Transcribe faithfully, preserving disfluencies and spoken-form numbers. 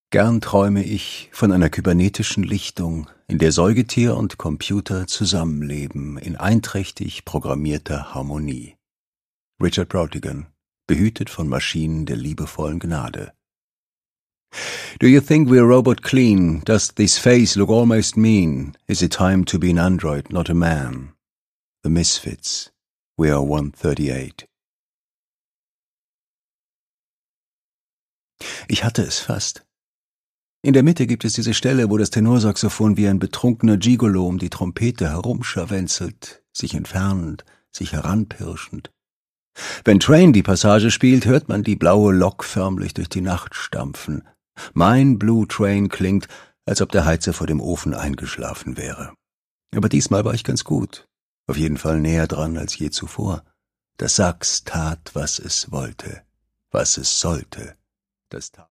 Gern träume ich von einer kybernetischen Lichtung, in der Säugetier und Computer zusammenleben in einträchtig programmierter Harmonie. Richard Brautigan, behütet von Maschinen der liebevollen Gnade. Do you think we're robot clean? Does this face look almost mean? Is it time to be an android, not a man? The Misfits, we are one thirty-eight. Ich hatte es fast. In der Mitte gibt es diese Stelle, wo das Tenorsaxophon wie ein betrunkener Gigolo um die Trompete herumscharwenzelt, sich entfernend, sich heranpirschend. Wenn Train die Passage spielt, hört man die blaue Lok förmlich durch die Nacht stampfen. Mein Blue Train klingt, als ob der Heizer vor dem Ofen eingeschlafen wäre. Aber diesmal war ich ganz gut, auf jeden Fall näher dran als je zuvor. Das Sax tat, was es wollte, was es sollte. Das tat